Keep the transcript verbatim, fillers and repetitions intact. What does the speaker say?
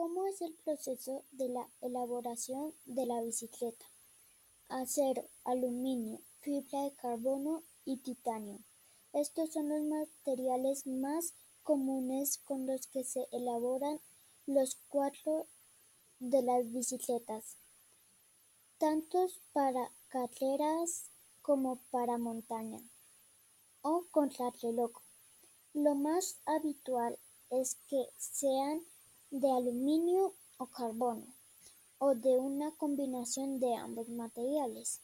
¿Cómo es el proceso de la elaboración de la bicicleta? Acero, aluminio, fibra de carbono y titanio. Estos son los materiales más comunes con los que se elaboran los cuatro de las bicicletas, tanto para carreras como para montaña o contrarreloj. Lo más habitual es que sean de aluminio o carbono, o de una combinación de ambos materiales.